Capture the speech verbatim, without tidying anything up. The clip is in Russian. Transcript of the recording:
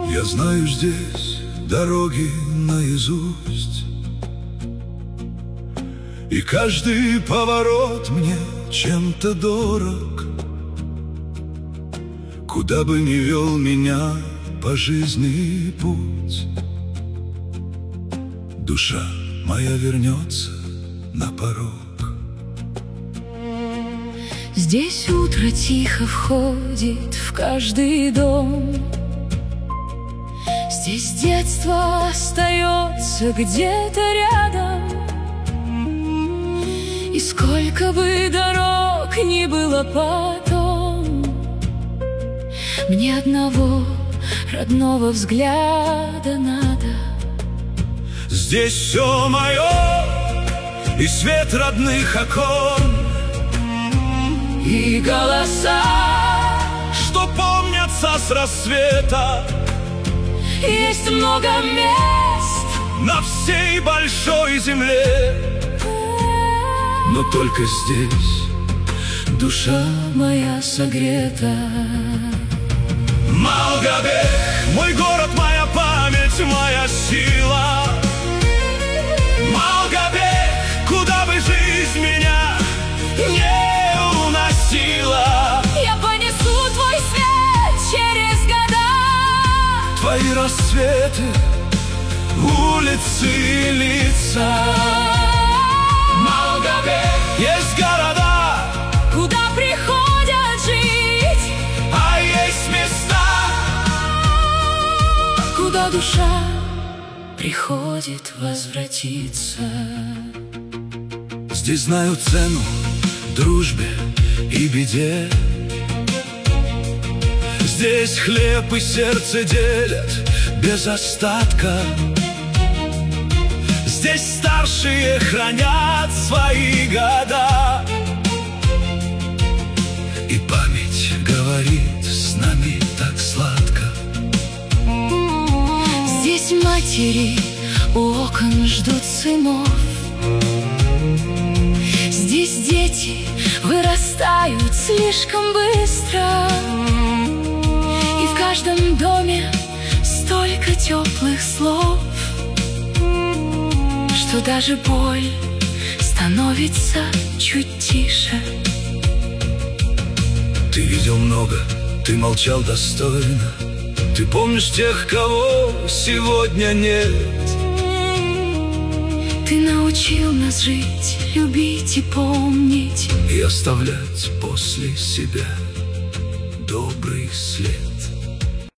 Я знаю здесь дороги наизусть, и каждый поворот мне чем-то дорог. Куда бы ни вел меня по жизни путь, душа моя вернется на порог. Здесь утро тихо входит в каждый дом. Здесь детство остается где-то рядом. И сколько бы дорог ни было потом, мне одного родного взгляда надо. Здесь все мое, и свет родных окон, и голоса, что помнятся с рассвета. Есть много мест на всей большой земле, но только здесь душа моя согрета. Малгобек, мой город, моя память, моя сила. Малгобек, куда бы жизнь меня не уносила, я понесу твой свет через года, твои рассветы, улицы и лица. Малгобек, есть города, куда приходят жить, а есть места, куда душа приходит возвратиться. Здесь знаю цену дружбе и беде. Здесь хлеб и сердце делят без остатка. Здесь старшие хранят свои года, и память говорит с нами так сладко. Здесь матери у окон ждут сынов. Здесь дети вырастают слишком быстро, и в каждом доме столько теплых слов, что даже боль становится чуть тише. Ты видел много, ты молчал достойно. Ты помнишь тех, кого сегодня нет. Ты научил нас жить, любить и помнить, и оставлять после себя добрый след.